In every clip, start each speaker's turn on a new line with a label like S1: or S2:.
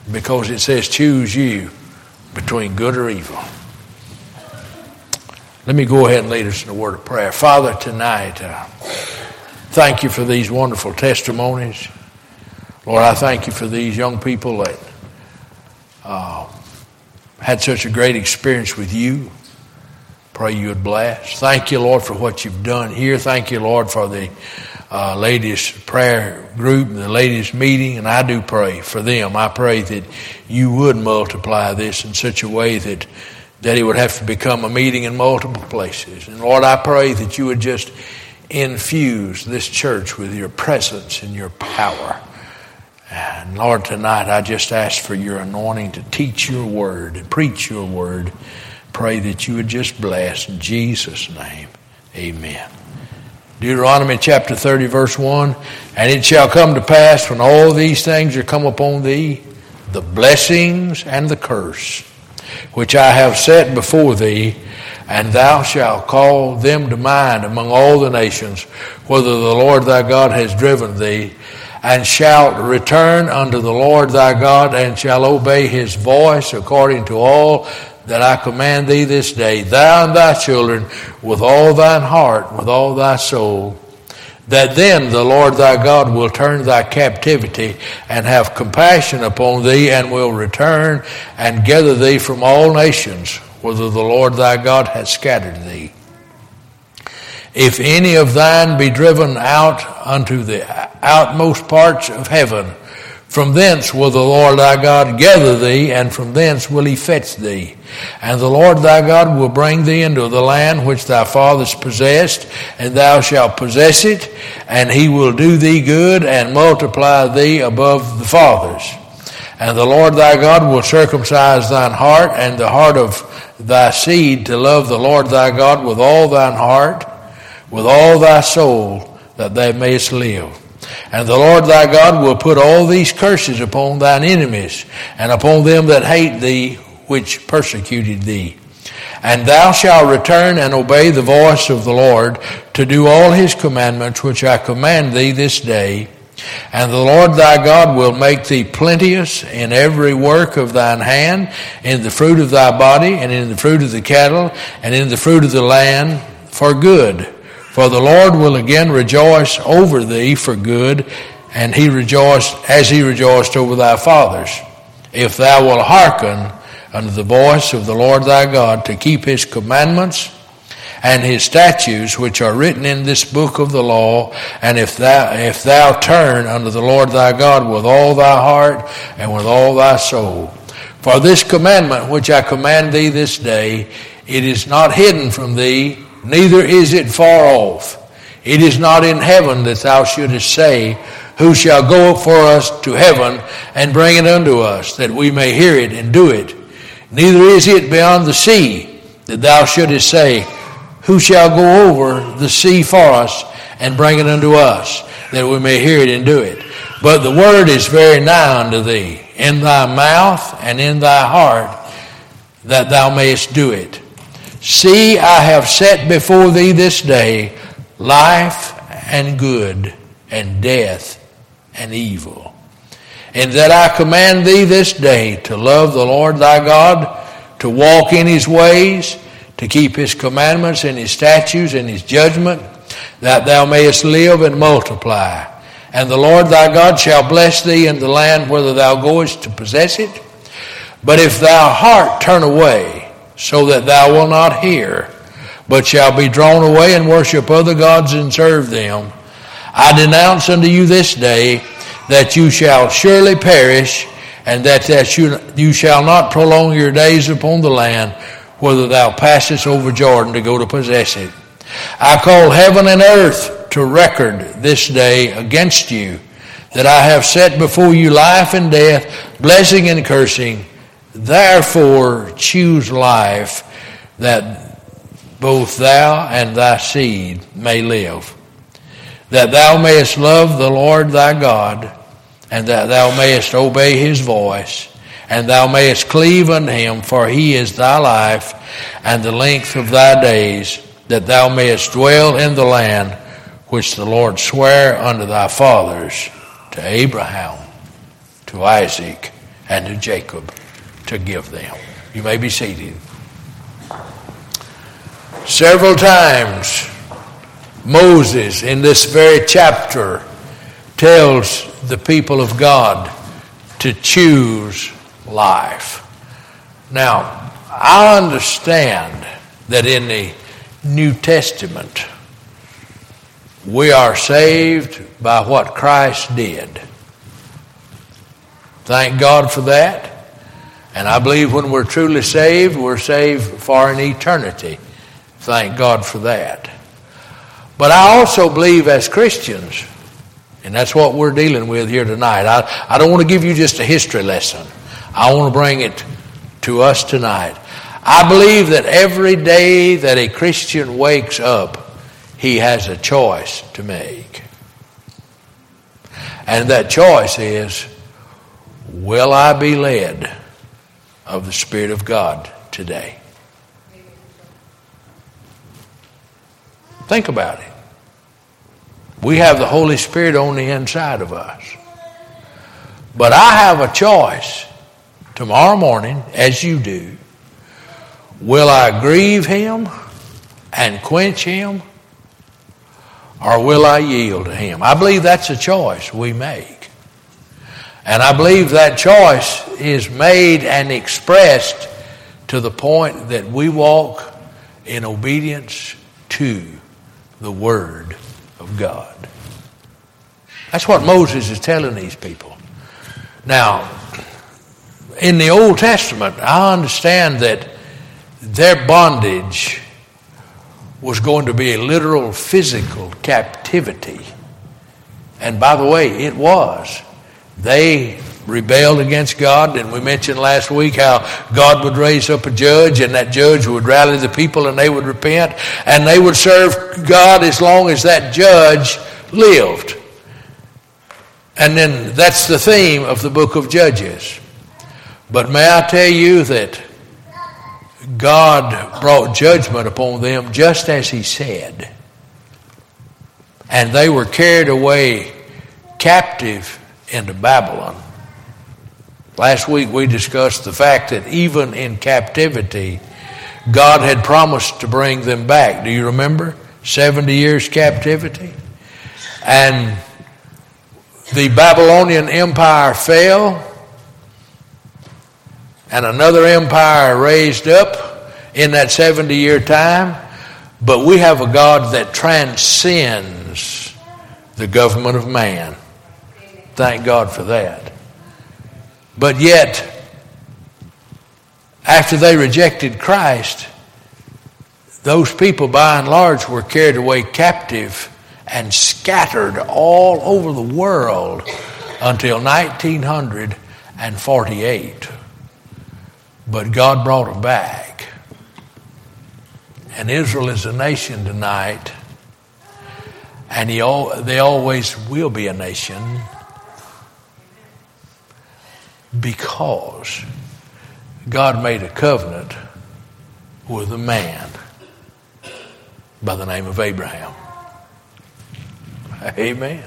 S1: because it says choose you between good or evil. Let me go ahead and lead us in a word of prayer. Father, tonight, thank you for these wonderful testimonies. Lord, I thank you for these young people that had such a great experience with you. Pray you would bless. Thank you, Lord, for what you've done here. Thank you, Lord, for the ladies' prayer group, the ladies' meeting, and I do pray for them. I pray that you would multiply this in such a way that it would have to become a meeting in multiple places. And Lord, I pray that you would just infuse this church with your presence and your power. And Lord, tonight I just ask for your anointing to teach your word and preach your word. Pray that you would just bless in Jesus' name. Amen. Deuteronomy chapter 30, verse 1. And it shall come to pass when all these things are come upon thee, the blessings and the curse, which I have set before thee, and thou shalt call them to mind among all the nations, whither the Lord thy God has driven thee, and shalt return unto the Lord thy God, and shall obey his voice according to all that I command thee this day, thou and thy children, with all thine heart, with all thy soul, that then the Lord thy God will turn thy captivity and have compassion upon thee, and will return and gather thee from all nations, whither the Lord thy God hath scattered thee. If any of thine be driven out unto the outmost parts of heaven, from thence will the Lord thy God gather thee, and from thence will he fetch thee. And the Lord thy God will bring thee into the land which thy fathers possessed, and thou shalt possess it, and he will do thee good, and multiply thee above the fathers. And the Lord thy God will circumcise thine heart, and the heart of thy seed, to love the Lord thy God with all thine heart, with all thy soul, that thou mayest live. And the Lord thy God will put all these curses upon thine enemies, and upon them that hate thee, which persecuted thee. And thou shalt return and obey the voice of the Lord, to do all his commandments which I command thee this day. And the Lord thy God will make thee plenteous in every work of thine hand, in the fruit of thy body, and in the fruit of the cattle, and in the fruit of the land, for good. For the Lord will again rejoice over thee for good, and he rejoiced as he rejoiced over thy fathers, if thou wilt hearken unto the voice of the Lord thy God, to keep his commandments and his statutes which are written in this book of the law. And if thou turn unto the Lord thy God with all thy heart and with all thy soul. For this commandment which I command thee this day, it is not hidden from thee, neither is it far off. It is not in heaven, that thou shouldest say, who shall go up for us to heaven and bring it unto us, that we may hear it and do it. Neither is it beyond the sea, that thou shouldest say, who shall go over the sea for us and bring it unto us, that we may hear it and do it. But the word is very nigh unto thee, in thy mouth and in thy heart, that thou mayest do it. See, I have set before thee this day life and good, and death and evil. And that I command thee this day to love the Lord thy God, to walk in his ways, to keep his commandments and his statutes and his judgment, that thou mayest live and multiply. And the Lord thy God shall bless thee in the land whither thou goest to possess it. But if thou heart turn away, so that thou wilt not hear, but shall be drawn away and worship other gods and serve them, I denounce unto you this day that you shall surely perish, and that you shall not prolong your days upon the land, whether thou passest over Jordan to go to possess it. I call heaven and earth to record this day against you, that I have set before you life and death, blessing and cursing. Therefore choose life, that both thou and thy seed may live, that thou mayest love the Lord thy God, and that thou mayest obey his voice, and thou mayest cleave unto him, for he is thy life and the length of thy days, that thou mayest dwell in the land which the Lord sware unto thy fathers, to Abraham, to Isaac, and to Jacob to give them. You may be seated. Several times, Moses, in this very chapter, tells the people of God to choose life. Now, I understand that in the New Testament, we are saved by what Christ did. Thank God for that. And I believe when we're truly saved, we're saved for an eternity. Thank God for that. But I also believe as Christians, and that's what we're dealing with here tonight. I don't want to give you just a history lesson. I want to bring it to us tonight. I believe that every day that a Christian wakes up, he has a choice to make. And that choice is, will I be led of the Spirit of God today? Think about it. We have the Holy Spirit on the inside of us. But I have a choice tomorrow morning, as you do. Will I grieve Him and quench Him, or will I yield to Him? I believe that's a choice we make. And I believe that choice is made and expressed to the point that we walk in obedience to the Word of God. That's what Moses is telling these people. Now, in the Old Testament, I understand that their bondage was going to be a literal physical captivity. And by the way, it was. They rebelled against God, and we mentioned last week how God would raise up a judge, and that judge would rally the people and they would repent, and they would serve God as long as that judge lived. And then that's the theme of the book of Judges. But may I tell you that God brought judgment upon them just as He said. And they were carried away captive into Babylon. Last week we discussed the fact that even in captivity, God had promised to bring them back. Do you remember? 70 years captivity. And the Babylonian Empire fell, and another empire raised up in that 70-year time. But we have a God that transcends the government of man. Thank God for that. But yet, after they rejected Christ, those people by and large were carried away captive and scattered all over the world until 1948. But God brought them back. And Israel is a nation tonight, and they always will be a nation, because God made a covenant with a man by the name of Abraham. Amen.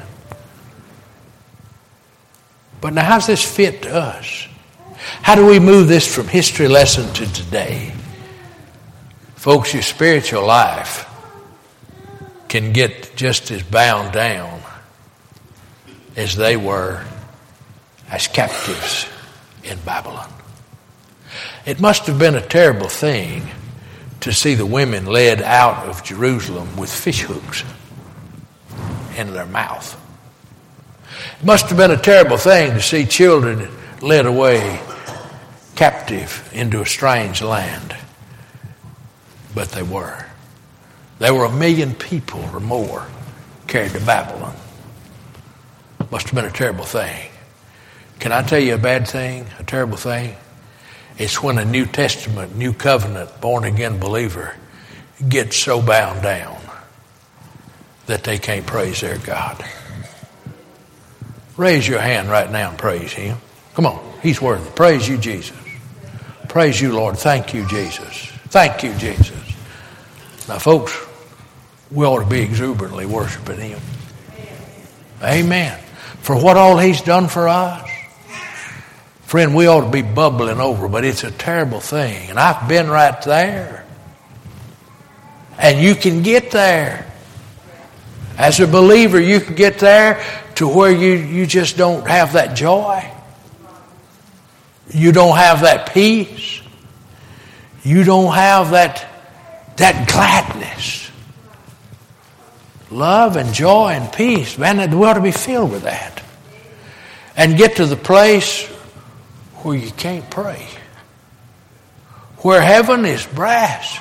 S1: But now, how's this fit to us? How do we move this from history lesson to today? Folks, your spiritual life can get just as bound down as they were as captives in Babylon. It must have been a terrible thing to see the women led out of Jerusalem with fish hooks in their mouth. It must have been a terrible thing to see children led away captive into a strange land. But they were. There were 1 million people or more carried to Babylon. Must have been a terrible thing. Can I tell you a bad thing, a terrible thing? It's when a New Testament, New Covenant, born-again believer gets so bound down that they can't praise their God. Raise your hand right now and praise Him. Come on, He's worthy. Praise you, Jesus. Praise you, Lord. Thank you, Jesus. Thank you, Jesus. Now, folks, we ought to be exuberantly worshiping Him. Amen. For what all He's done for us. Friend, we ought to be bubbling over, but it's a terrible thing. And I've been right there. And you can get there. As a believer, you can get there to where you just don't have that joy. You don't have that peace. You don't have that gladness. Love and joy and peace. Man, we ought to be filled with that. And get to the place where you can't pray. Where heaven is brass.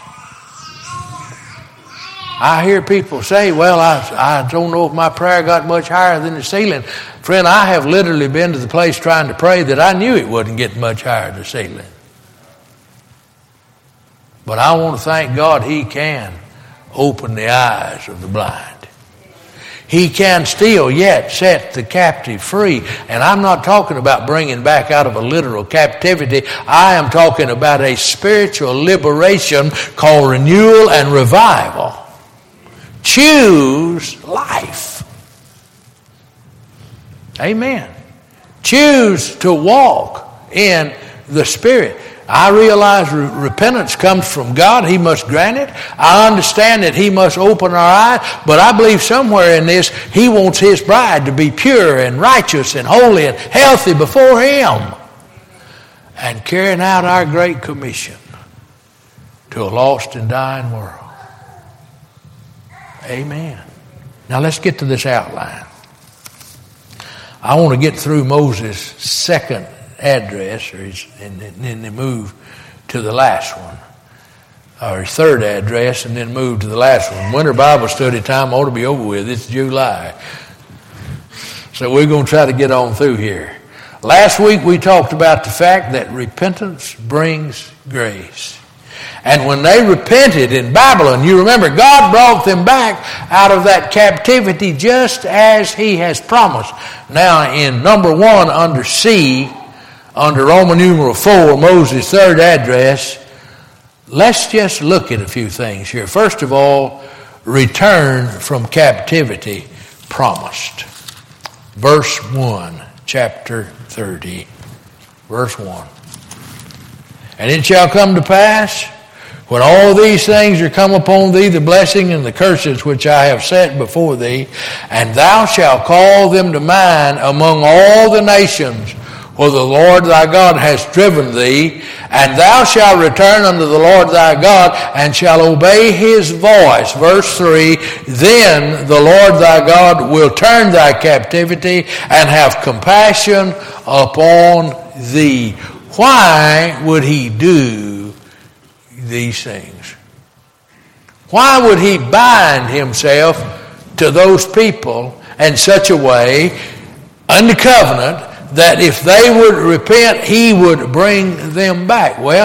S1: I hear people say, well, I don't know if my prayer got much higher than the ceiling. Friend, I have literally been to the place trying to pray that I knew it wouldn't get much higher than the ceiling. But I want to thank God He can open the eyes of the blind. He can still yet set the captive free. And I'm not talking about bringing back out of a literal captivity. I am talking about a spiritual liberation called renewal and revival. Choose life. Amen. Choose to walk in the Spirit. I realize repentance comes from God. He must grant it. I understand that He must open our eyes. But I believe somewhere in this, He wants His bride to be pure and righteous and holy and healthy before Him. And carrying out our great commission to a lost and dying world. Amen. Now let's get to this outline. I want to get through Moses' second address, and then move to the last one, or his third address, and then move to the last one. Winter Bible study time ought to be over with. It's July. So we're going to try to get on through here. Last week we talked about the fact that repentance brings grace. And when they repented in Babylon, you remember God brought them back out of that captivity just as He has promised. Now in number 1 under C, under Roman numeral 4, Moses' third address, let's just look at a few things here. First of all, return from captivity promised. Verse 1, chapter 30, verse 1. And it shall come to pass, when all these things are come upon thee, the blessing and the curses which I have set before thee, and thou shalt call them to mind among all the nations, where the Lord thy God has driven thee, and thou shalt return unto the Lord thy God, and shalt obey His voice. Verse 3, then the Lord thy God will turn thy captivity, and have compassion upon thee. Why would He do these things? Why would He bind Himself to those people in such a way, under covenant, that if they would repent, He would bring them back? Well,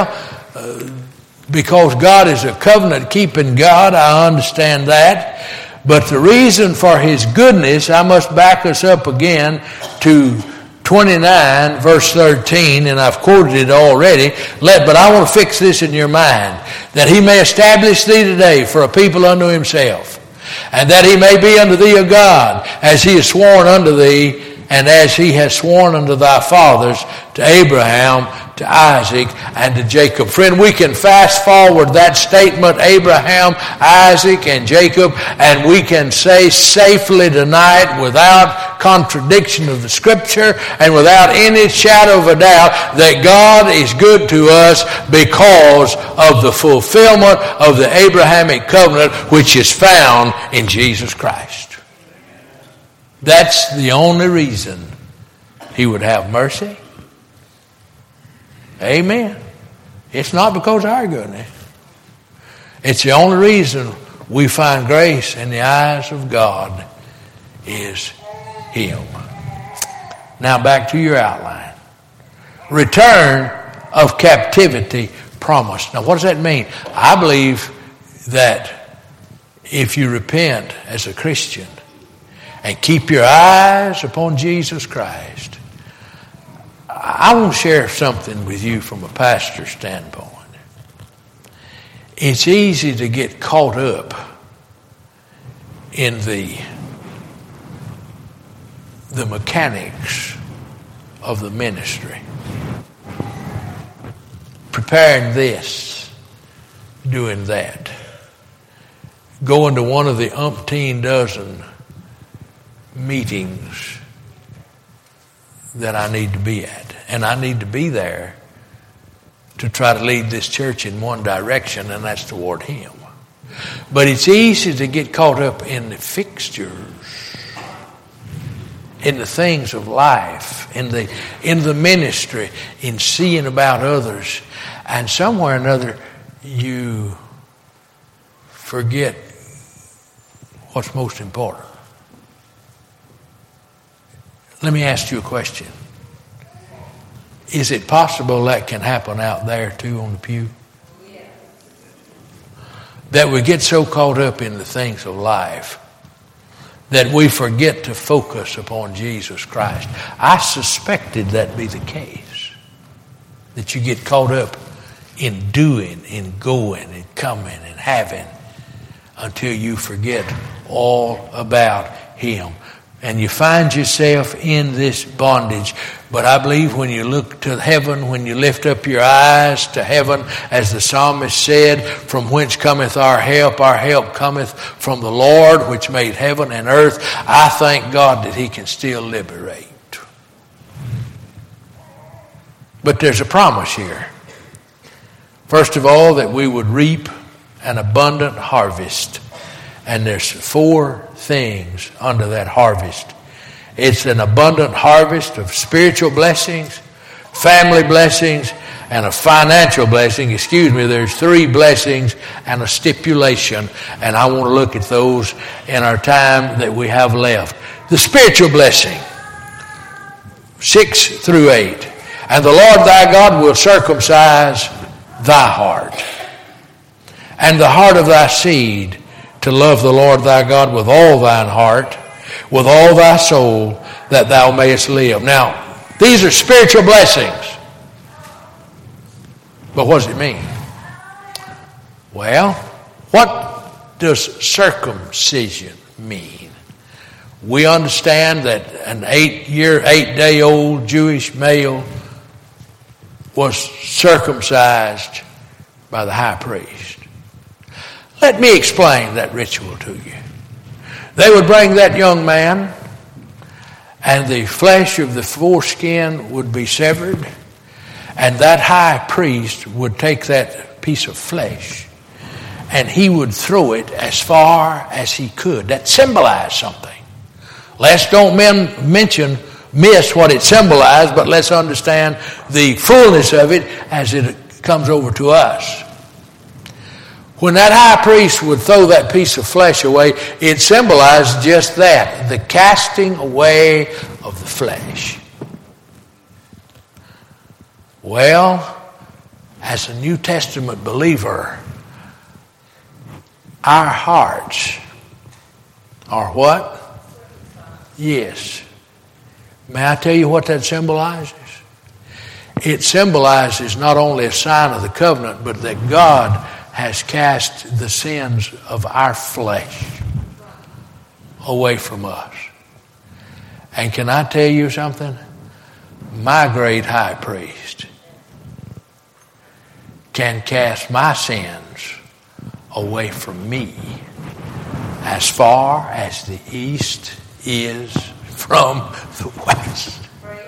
S1: because God is a covenant-keeping God, I understand that. But the reason for His goodness, I must back us up again to 29, verse 13, and I've quoted it already. But I want to fix this in your mind, that He may establish thee today for a people unto Himself, and that He may be unto thee a God, as He has sworn unto thee, and as He has sworn unto thy fathers, to Abraham, to Isaac, and to Jacob. Friend, we can fast forward that statement, Abraham, Isaac, and Jacob, and we can say safely tonight, without contradiction of the Scripture, and without any shadow of a doubt, that God is good to us because of the fulfillment of the Abrahamic covenant, which is found in Jesus Christ. That's the only reason He would have mercy. Amen. It's not because of our goodness. It's the only reason we find grace in the eyes of God is Him. Now back to your outline. Return of captivity promised. Now what does that mean? I believe that if you repent as a Christian and keep your eyes upon Jesus Christ, I want to share something with you from a pastor's standpoint. It's easy to get caught up in the mechanics of the ministry. preparing this, doing that, going to one of the umpteen dozen meetings that I need to be at. And I need to be there to try to lead this church in one direction, and that's toward Him. But it's easy to get caught up in the fixtures, in the things of life, in the ministry, in seeing about others. And somewhere or another, you forget what's most important. Let me ask you a question. Is it possible that can happen out there too on the pew? That we get so caught up in the things of life that we forget to focus upon Jesus Christ. I suspected that be the case. That you get caught up in doing, in going, and coming, and having until you forget all about Him. And you find yourself in this bondage. But I believe when you look to heaven, when you lift up your eyes to heaven, as the psalmist said, from whence cometh our help cometh from the Lord, which made heaven and earth. I thank God that He can still liberate. But there's a promise here. First of all, that we would reap an abundant harvest. And there's 4 things under that harvest. It's an abundant harvest of spiritual blessings, family blessings, and a financial blessing. There's 3 blessings and a stipulation. And I want to look at those in our time that we have left. The spiritual blessing, 6 through 8. And the Lord thy God will circumcise thy heart, and the heart of thy seed, to love the Lord thy God with all thine heart, with all thy soul, that thou mayest live. Now, these are spiritual blessings. But what does it mean? Well, what does circumcision mean? We understand that an 8-day-old Jewish male was circumcised by the high priest. Let me explain that ritual to you. They would bring that young man, and the flesh of the foreskin would be severed, and that high priest would take that piece of flesh, and he would throw it as far as he could. That symbolized something. Let's don't miss what it symbolized, but let's understand the fullness of it as it comes over to us. When that high priest would throw that piece of flesh away, it symbolized just that, the casting away of the flesh. Well, as a New Testament believer, our hearts are what? Yes. May I tell you what that symbolizes? It symbolizes not only a sign of the covenant, but that God has cast the sins of our flesh away from us. And can I tell you something? My great high priest can cast my sins away from me as far as the east is from the west.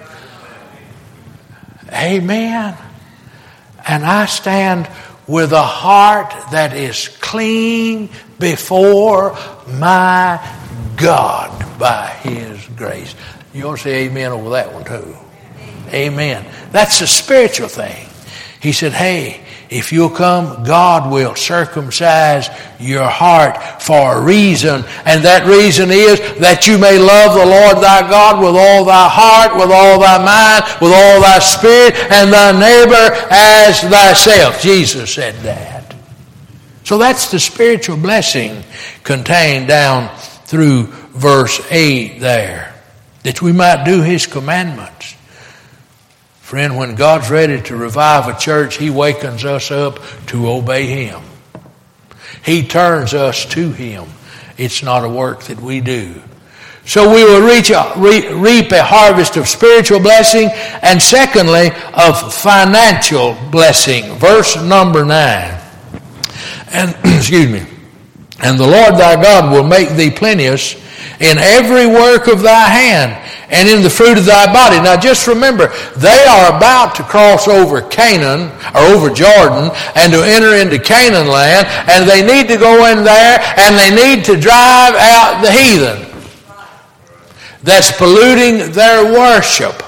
S1: Amen. And I stand with a heart that is clean before my God by His grace. You ought to say amen over that one too. Amen. That's a spiritual thing. He said, hey, if you'll come, God will circumcise your heart for a reason. And that reason is that you may love the Lord thy God with all thy heart, with all thy mind, with all thy spirit, and thy neighbor as thyself. Jesus said that. So that's the spiritual blessing contained down through verse 8 there. That we might do His commandments. Friend, when God's ready to revive a church, He wakens us up to obey Him. He turns us to Him. It's not a work that we do. So we will reap a harvest of spiritual blessing, and secondly, of financial blessing. Verse number 9. And, excuse me. And the Lord thy God will make thee plenteous in every work of thy hand, and in the fruit of thy body. Now just remember, they are about to cross over Canaan, or over Jordan, and to enter into Canaan land, and they need to go in there, and they need to drive out the heathen that's polluting their worship.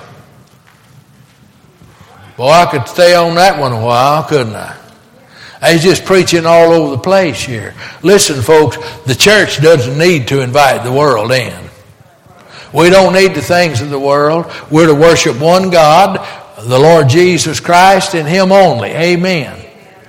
S1: Boy, I could stay on that one a while, couldn't I? He's just preaching all over the place here. Listen, folks, the church doesn't need to invite the world in. We don't need the things of the world. We're to worship one God, the Lord Jesus Christ, and Him only. Amen.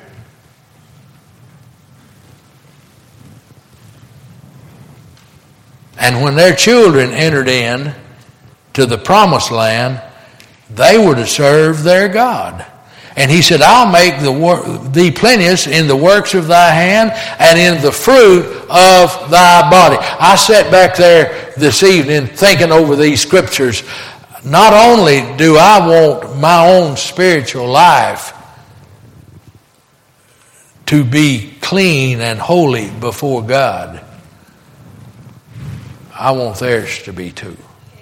S1: And when their children entered in to the promised land, they were to serve their God. And he said, I'll make thee plenteous in the works of thy hand and in the fruit of thy body. I sat back there this evening thinking over these scriptures. Not only do I want my own spiritual life to be clean and holy before God, I want theirs to be too.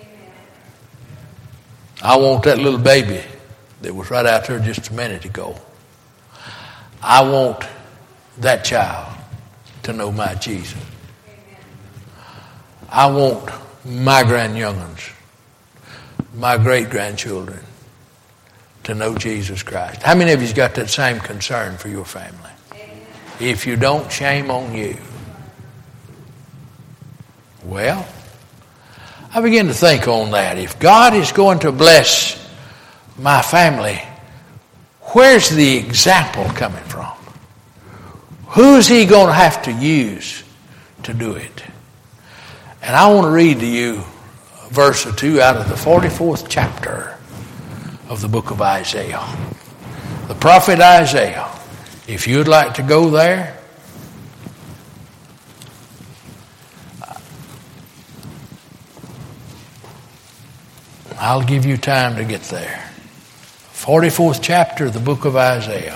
S1: I want that little baby that was right out there just a minute ago. I want that child to know my Jesus. I want my grandyoung'uns, my great-grandchildren to know Jesus Christ. How many of you's got that same concern for your family? If you don't, shame on you. Well, I begin to think on that. If God is going to bless my family, where's the example coming from? Who's He going to have to use to do it? And I want to read to you a verse or two out of the 44th chapter of the book of Isaiah. The prophet Isaiah. If you'd like to go there. I'll give you time to get there. 44th chapter of the book of Isaiah.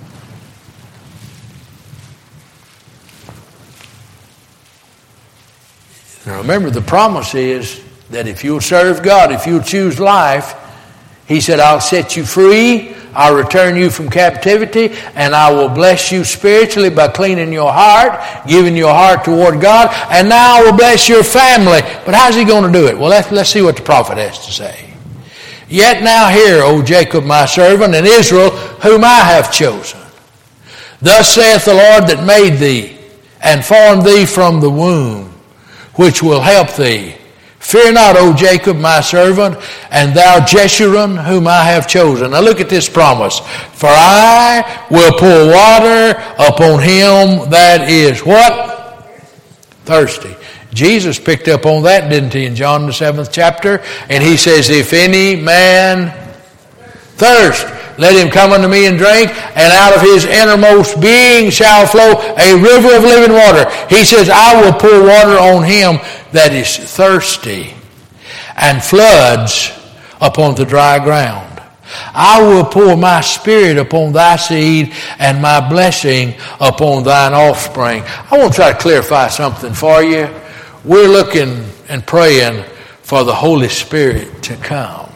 S1: Now remember, the promise is that if you'll serve God, if you'll choose life, He said, I'll set you free, I'll return you from captivity, and I will bless you spiritually by cleaning your heart, giving your heart toward God, and now I will bless your family. But how's He going to do it? Well, let's see what the prophet has to say. Yet now hear, O Jacob my servant, and Israel whom I have chosen. Thus saith the Lord that made thee, and formed thee from the womb, which will help thee. Fear not, O Jacob my servant, and thou Jeshurun whom I have chosen. Now look at this promise. For I will pour water upon him that is what? Thirsty. Jesus picked up on that, didn't He, in John the 7th chapter? And He says, if any man thirst, let him come unto me and drink, and out of his innermost being shall flow a river of living water. He says, I will pour water on him that is thirsty, and floods upon the dry ground. I will pour my spirit upon thy seed, and my blessing upon thine offspring. I want to try to clarify something for you. We're looking and praying for the Holy Spirit to come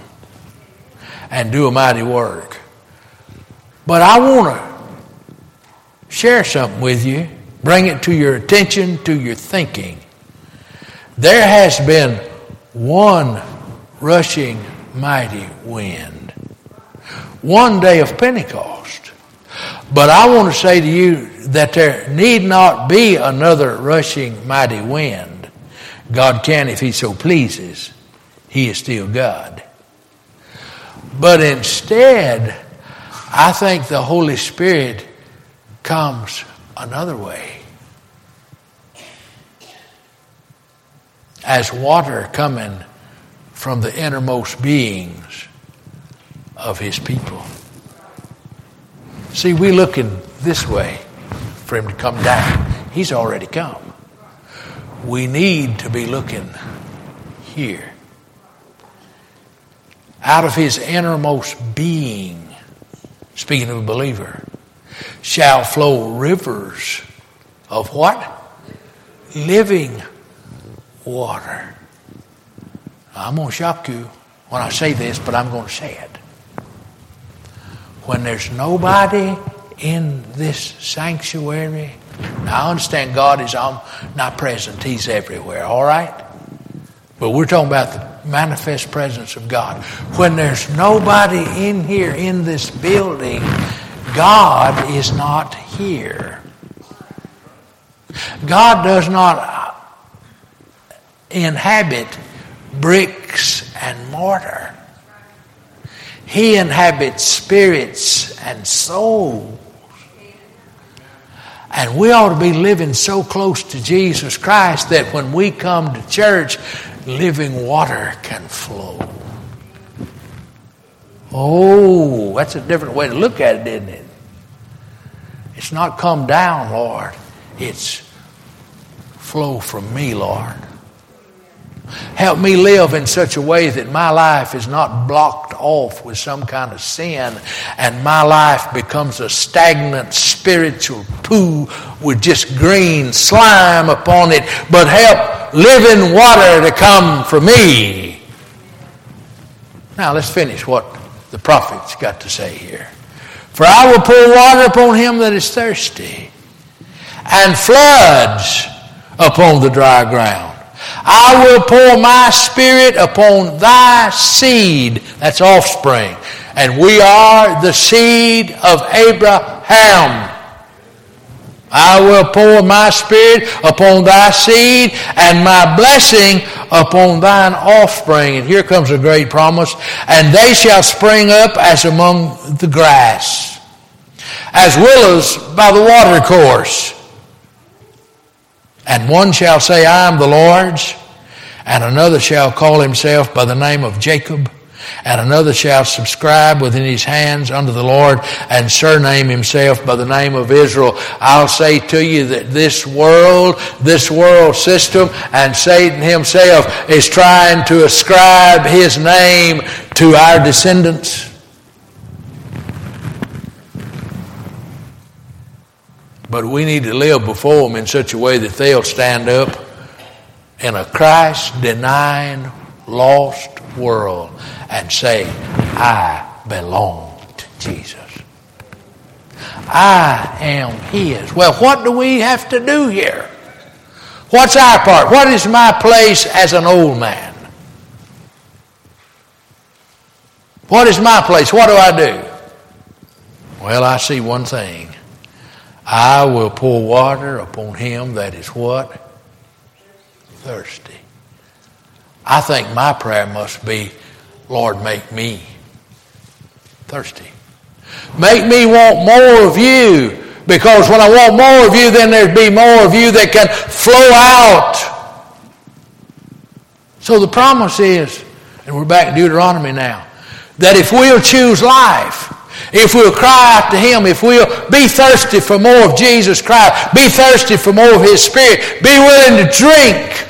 S1: and do a mighty work. But I want to share something with you, bring it to your attention, to your thinking. There has been one rushing mighty wind, one day of Pentecost. But I want to say to you that there need not be another rushing mighty wind. God can if He so pleases. He is still God. But instead, I think the Holy Spirit comes another way. As water coming from the innermost beings of His people. See, we're looking this way for Him to come down. He's already come. We need to be looking here. Out of his innermost being, speaking of a believer, shall flow rivers of what? Living water. I'm going to shock you when I say this, but I'm going to say it. When there's nobody in this sanctuary, now I understand God is not present. He's everywhere, all right? But we're talking about the manifest presence of God. When there's nobody in here in this building, God is not here. God does not inhabit bricks and mortar. He inhabits spirits and souls. And we ought to be living so close to Jesus Christ that when we come to church, living water can flow. Oh, that's a different way to look at it, isn't it? It's not come down, Lord. It's flow from me, Lord. Help me live in such a way that my life is not blocked off with some kind of sin and my life becomes a stagnant spiritual pool with just green slime upon it, but help living water to come from me. Now let's finish what the prophet's got to say here. For I will pour water upon him that is thirsty, and floods upon the dry ground. I will pour my spirit upon thy seed, that's offspring, and we are the seed of Abraham. I will pour my spirit upon thy seed and my blessing upon thine offspring. And here comes a great promise. And they shall spring up as among the grass, as willows by the watercourse. And one shall say, I am the Lord's, and another shall call himself by the name of Jacob, and another shall subscribe within his hands unto the Lord, and surname himself by the name of Israel. I'll say to you that this world system, and Satan himself is trying to ascribe his name to our descendants. But we need to live before them in such a way that they'll stand up in a Christ-denying, lost world and say, I belong to Jesus. I am his. Well, what do we have to do here? What's our part? What is my place as an old man? What is my place? What do I do? Well, I see one thing. I will pour water upon him that is what? Thirsty. I think my prayer must be, Lord, make me thirsty. Make me want more of you, because when I want more of you, then there'd be more of you that can flow out. So the promise is, and we're back in Deuteronomy now, that if we'll choose life, if we'll cry out to him, if we'll be thirsty for more of Jesus Christ, be thirsty for more of his Spirit, be willing to drink.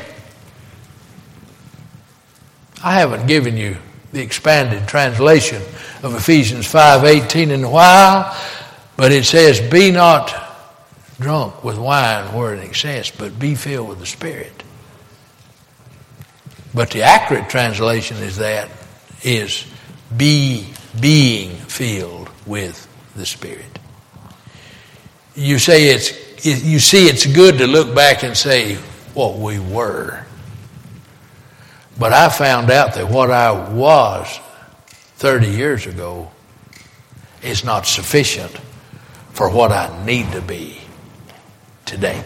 S1: I haven't given you the expanded translation of Ephesians 5:18 in a while, but it says, be not drunk with wine where in excess, but be filled with the Spirit. But the accurate translation is be being filled with the Spirit. You see it's good to look back and say what we were. But I found out that what I was 30 years ago is not sufficient for what I need to be today.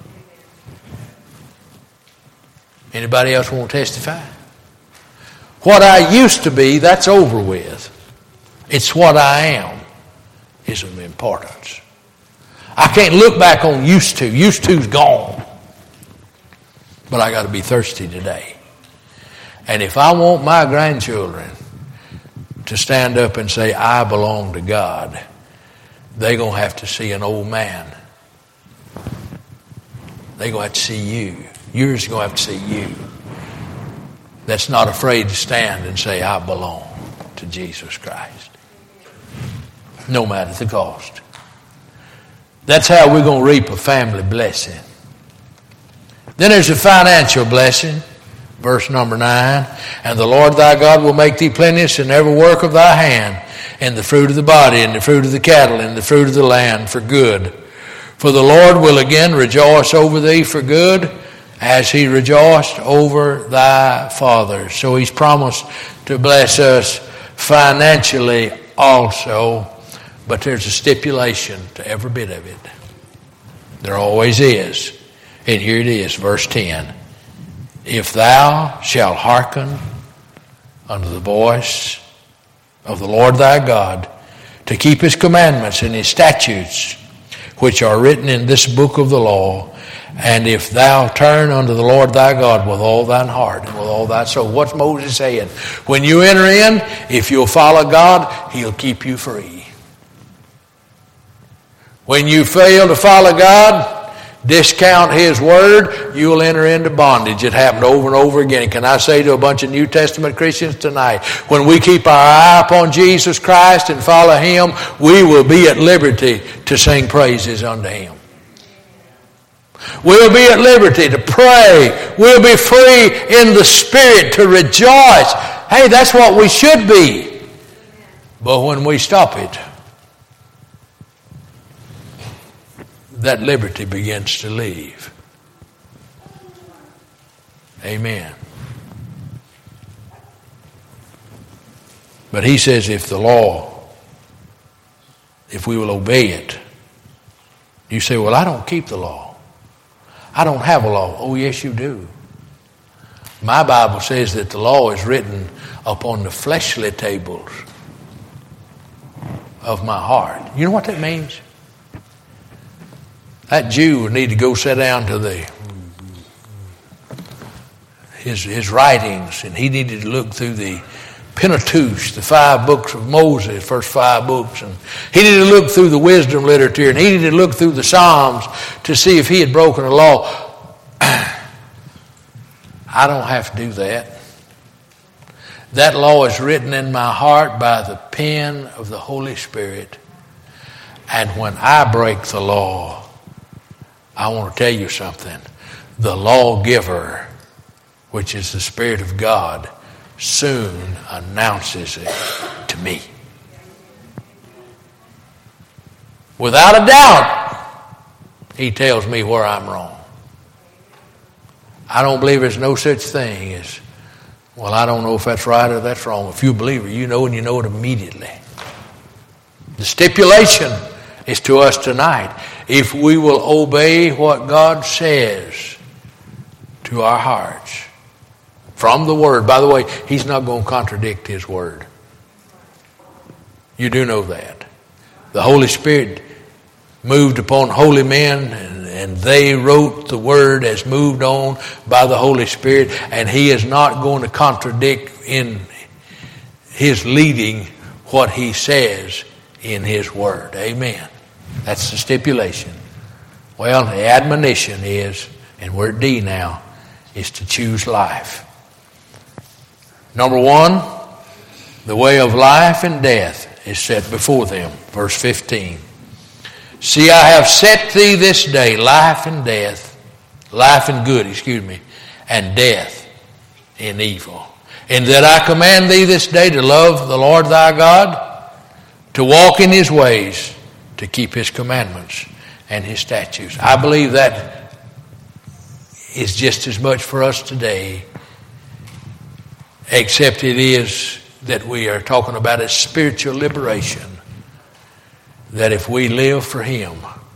S1: Anybody else want to testify? What I used to be, that's over with. It's what I am is of importance. I can't look back on used to. Used to's gone. But I got to be thirsty today. And if I want my grandchildren to stand up and say, I belong to God, they're going to have to see an old man. They're going to have to see you. Yours is going to have to see you. that's not afraid to stand and say, I belong to Jesus Christ, no matter the cost. That's how we're going to reap a family blessing. Then there's a financial blessing. Verse number 9, and the Lord thy God will make thee plenteous in every work of thy hand, in the fruit of the body, in the fruit of the cattle, in the fruit of the land, for good. For the Lord will again rejoice over thee for good, as he rejoiced over thy fathers. So he's promised to bless us financially also, but there's a stipulation to every bit of it. There always is. And here it is, verse 10. If thou shalt hearken unto the voice of the Lord thy God, to keep his commandments and his statutes, which are written in this book of the law, and if thou turn unto the Lord thy God with all thine heart and with all thy soul. What's Moses saying? When you enter in, if you'll follow God, he'll keep you free. When you fail to follow God, discount his word, you'll enter into bondage. It happened over and over again. Can I say to a bunch of New Testament Christians tonight, when we keep our eye upon Jesus Christ and follow him, we will be at liberty to sing praises unto him. We'll be at liberty to pray. We'll be free in the Spirit to rejoice. Hey, that's what we should be. But when we stop it, that liberty begins to leave. Amen. But he says if the law, if we will obey it, you say, well, I don't keep the law. I don't have a law. Oh, yes, you do. My Bible says that the law is written upon the fleshly tables of my heart. You know what that means? That Jew would need to go sit down to his writings, and he needed to look through the Pentateuch, the 5 books of Moses, first 5 books, and he needed to look through the wisdom literature, and he needed to look through the Psalms to see if he had broken a law. I don't have to do that. That law is written in my heart by the pen of the Holy Spirit, and when I break the law, I want to tell you something. The lawgiver, which is the Spirit of God, soon announces it to me. Without a doubt, he tells me where I'm wrong. I don't believe there's no such thing as, well, I don't know if that's right or that's wrong. If you believe it, you know, and you know it immediately. The stipulation is to us tonight. If we will obey what God says to our hearts from the Word. By the way, he's not going to contradict his Word. You do know that. The Holy Spirit moved upon holy men, and they wrote the Word as moved on by the Holy Spirit, and he is not going to contradict in his leading what he says in his Word. Amen. That's the stipulation. Well, the admonition is, and we're at D now, is to choose life. Number 1, the way of life and death is set before them. Verse 15. See, I have set thee this day life and death, life and good, and death in evil. And that I command thee this day to love the Lord thy God, to walk in his ways, to keep his commandments and his statutes. I believe that is just as much for us today, except it is that we are talking about a spiritual liberation, that if we live for him,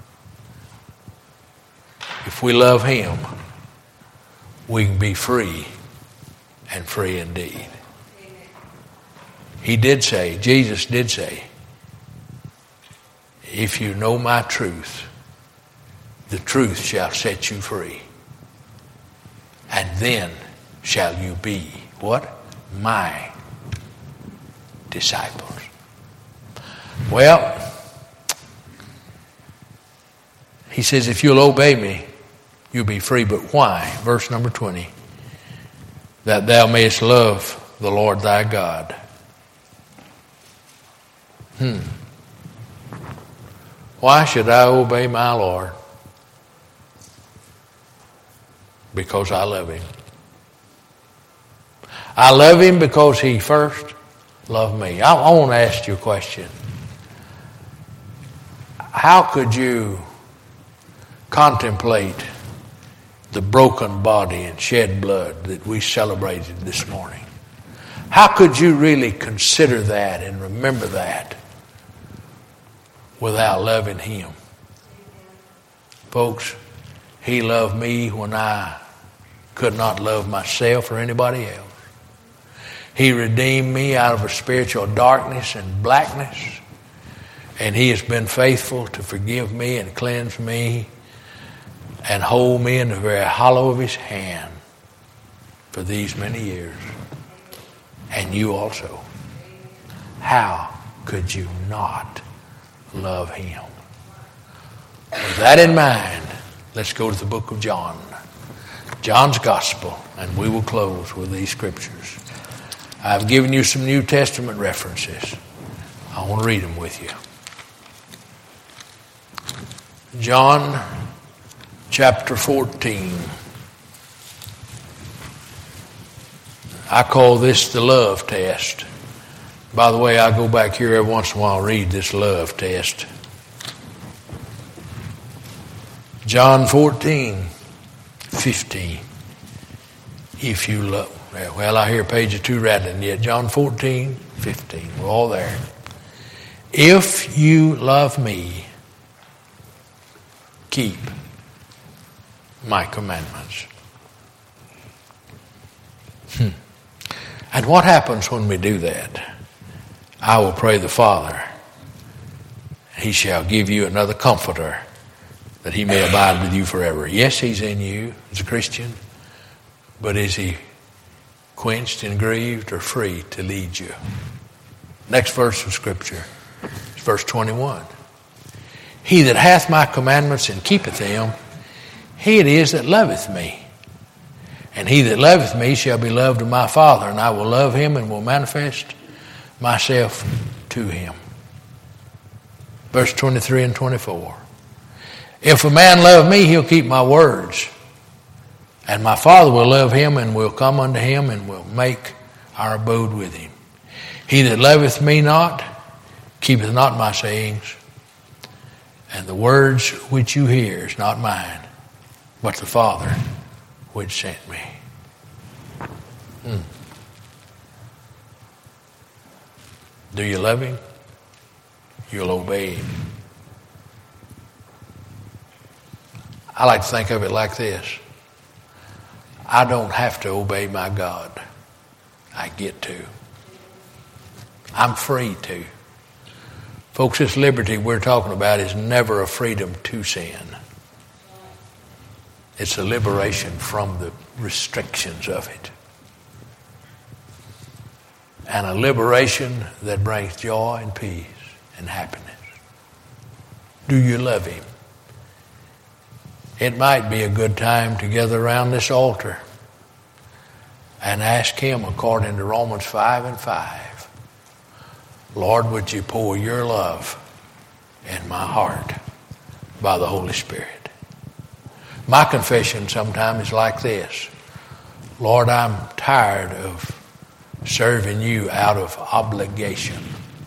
S1: if we love him, we can be free, and free indeed. He did say, Jesus did say, if you know my truth, the truth shall set you free. And then shall you be, what? My disciples. Well, he says, if you'll obey me, you'll be free. But why? Verse number 20. that thou mayest love the Lord thy God. Why should I obey my Lord? Because I love him. I love him because he first loved me. I want to ask you a question. How could you contemplate the broken body and shed blood that we celebrated this morning? How could you really consider that and remember that without loving him? Folks, he loved me when I could not love myself or anybody else. He redeemed me out of a spiritual darkness and blackness. And he has been faithful to forgive me and cleanse me and hold me in the very hollow of his hand for these many years. And you also. How could you not love him? With that in mind, let's go to the book of John. John's Gospel, and we will close with these scriptures. I've given you some New Testament references. I want to read them with you. John chapter 14. I call this the love test. By the way, I go back here every once in a while and read this love test. John 14:15. If you love, well, I hear page 2 rattling yet. John 14:15. We're all there. If you love me, keep my commandments. And what happens when we do that? I will pray the Father. He shall give you another comforter, that he may abide with you forever. Yes, he's in you as a Christian, but is he quenched and grieved or free to lead you? Next verse of Scripture is verse 21. He that hath my commandments and keepeth them, he it is that loveth me. And he that loveth me shall be loved of my Father, and I will love him and will manifest myself to him. Verse 23 and 24. If a man love me, he'll keep my words. And my Father will love him and will come unto him and will make our abode with him. He that loveth me not, keepeth not my sayings. And the words which you hear is not mine, but the Father which sent me. Do you love him? You'll obey him. I like to think of it like this. I don't have to obey my God. I get to. I'm free to. Folks, this liberty we're talking about is never a freedom to sin. It's a liberation from the restrictions of it. And a liberation that brings joy and peace and happiness. Do you love him? It might be a good time to gather around this altar and ask him, according to Romans 5:5, Lord, would you pour your love in my heart by the Holy Spirit? My confession sometimes is like this. Lord, I'm tired of serving you out of obligation.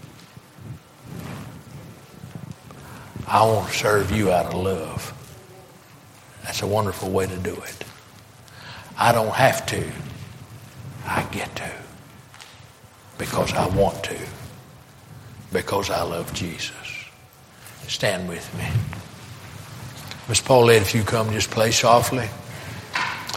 S1: I want to serve you out of love. That's a wonderful way to do it. I don't have to. I get to. Because I want to. Because I love Jesus. Stand with me. Miss Paulette, if you come, just play softly.